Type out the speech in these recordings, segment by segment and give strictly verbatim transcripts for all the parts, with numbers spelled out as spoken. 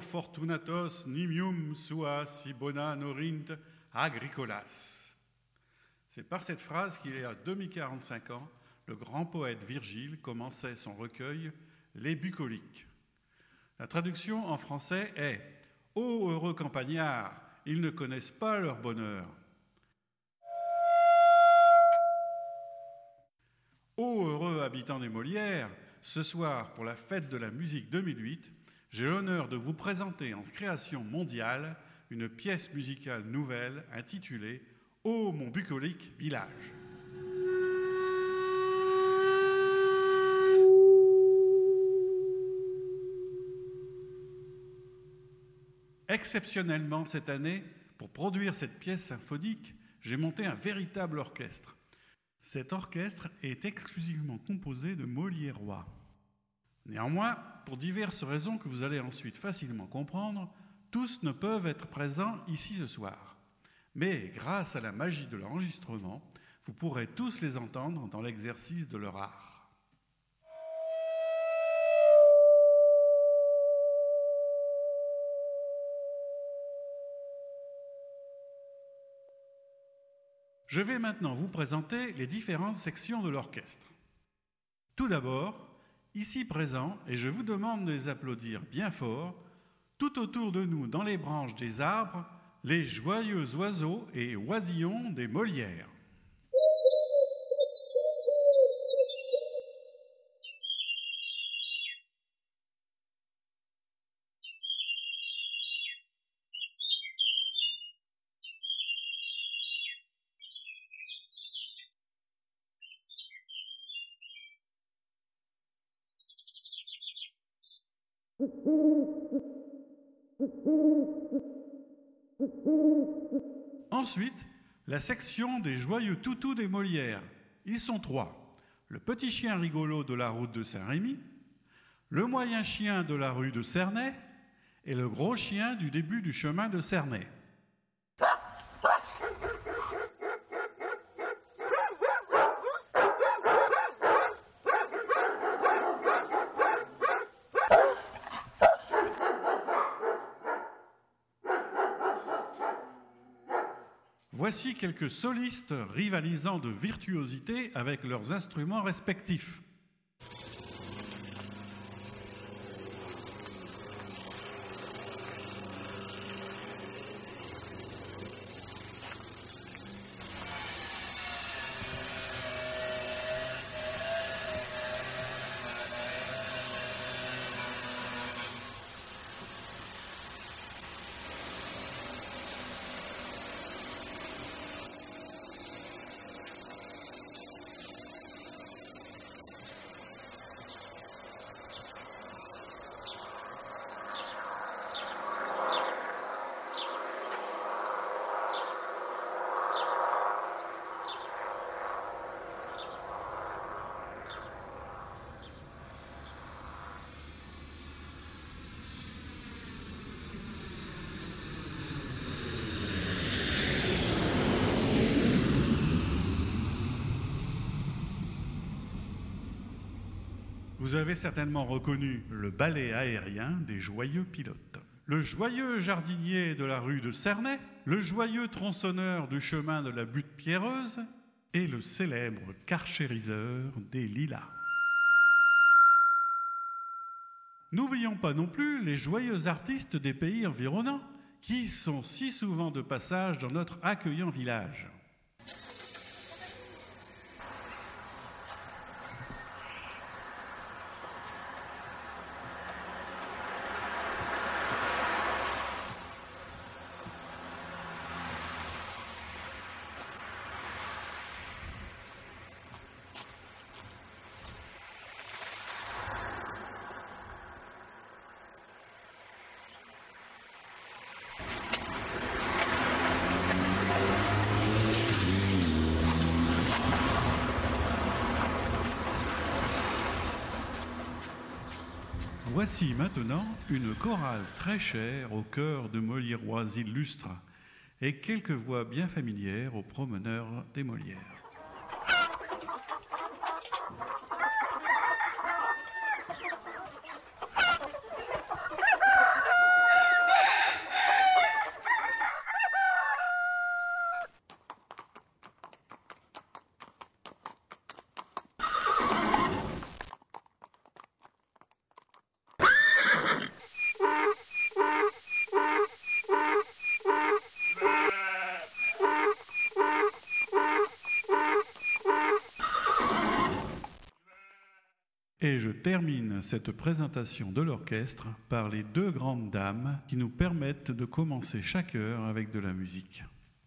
fortunatos nimium sua si bona norint agricolas. C'est par cette phrase qu'il y a deux mille quarante-cinq ans, le grand poète Virgile commençait son recueil « Les bucoliques ». La traduction en français est « Ô heureux campagnards, ils ne connaissent pas leur bonheur ». Ô heureux habitants des Molières, ce soir, pour la fête de la musique deux mille huit, j'ai l'honneur de vous présenter en création mondiale une pièce musicale nouvelle intitulée « Ô mon bucolique village ». Exceptionnellement cette année, pour produire cette pièce symphonique, j'ai monté un véritable orchestre. Cet orchestre est exclusivement composé de moliérois. Néanmoins, pour diverses raisons que vous allez ensuite facilement comprendre, tous ne peuvent être présents ici ce soir. Mais grâce à la magie de l'enregistrement, vous pourrez tous les entendre dans l'exercice de leur art. Je vais maintenant vous présenter les différentes sections de l'orchestre. Tout d'abord, ici présents, et je vous demande de les applaudir bien fort, tout autour de nous, dans les branches des arbres, les joyeux oiseaux et oisillons des Molières. Ensuite, la section des joyeux toutous des Molières. Ils sont trois. Le petit chien rigolo de la route de Saint-Rémy, le moyen chien de la rue de Cernay et le gros chien du début du chemin de Cernay. Voici quelques solistes rivalisant de virtuosité avec leurs instruments respectifs. Vous avez certainement reconnu le ballet aérien des joyeux pilotes. Le joyeux jardinier de la rue de Cernay, le joyeux tronçonneur du chemin de la butte pierreuse et le célèbre karchériseur des lilas. N'oublions pas non plus les joyeux artistes des pays environnants qui sont si souvent de passage dans notre accueillant village. Voici maintenant une chorale très chère au cœur de Moliérois illustres et quelques voix bien familières aux promeneurs des Molières. Et je termine cette présentation de l'orchestre par les deux grandes dames qui nous permettent de commencer chaque heure avec de la musique.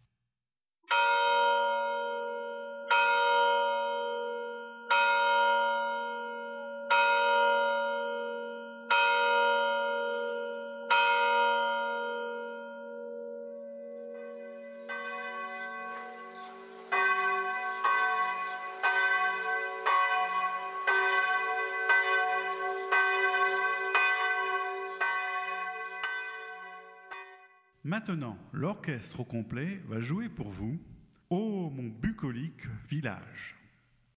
Maintenant, l'orchestre au complet va jouer pour vous « Ô mon bucolique village ».